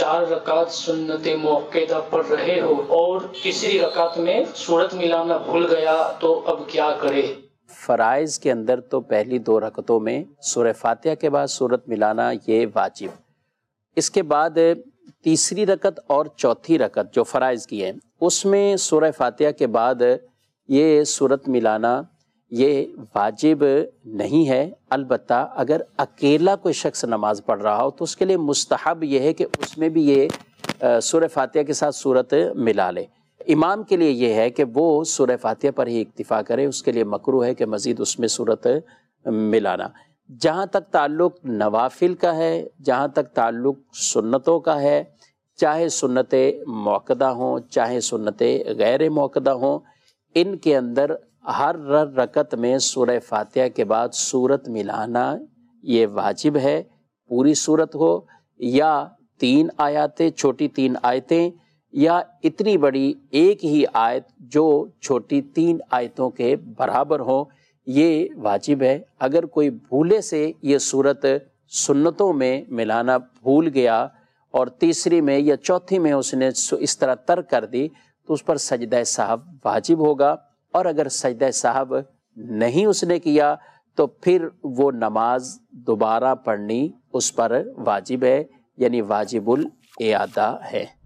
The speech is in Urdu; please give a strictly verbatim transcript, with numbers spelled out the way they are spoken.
چار رکعت سنت موقدہ پڑھ رہے ہو اور تیسری رکعت میں سورت ملانا بھول گیا تو اب کیا کرے؟ فرائض کے اندر تو پہلی دو رکعتوں میں سورہ فاتحہ کے بعد سورت ملانا یہ واجب، اس کے بعد تیسری رکعت اور چوتھی رکعت جو فرائض کی ہے اس میں سورہ فاتحہ کے بعد یہ سورت ملانا یہ واجب نہیں ہے، البتہ اگر اکیلا کوئی شخص نماز پڑھ رہا ہو تو اس کے لیے مستحب یہ ہے کہ اس میں بھی یہ سورہ فاتحہ کے ساتھ سورت ملا لے۔ امام کے لیے یہ ہے کہ وہ سورہ فاتحہ پر ہی اکتفا کرے، اس کے لیے مکروہ ہے کہ مزید اس میں سورت ملانا۔ جہاں تک تعلق نوافل کا ہے، جہاں تک تعلق سنتوں کا ہے، چاہے سنت موقدہ ہوں چاہے سنت غیر موقدہ ہوں، ان کے اندر ہر رکعت میں سورہ فاتحہ کے بعد سورت ملانا یہ واجب ہے، پوری سورت ہو یا تین آیاتیں، چھوٹی تین آیتیں، یا اتنی بڑی ایک ہی آیت جو چھوٹی تین آیتوں کے برابر ہوں، یہ واجب ہے۔ اگر کوئی بھولے سے یہ سورت سنتوں میں ملانا بھول گیا اور تیسری میں یا چوتھی میں اس نے اس طرح ترک کر دی تو اس پر سجدہ سہو واجب ہوگا، اور اگر سجدہ سہو نہیں اس نے کیا تو پھر وہ نماز دوبارہ پڑھنی اس پر واجب ہے، یعنی واجب الاعادہ ہے۔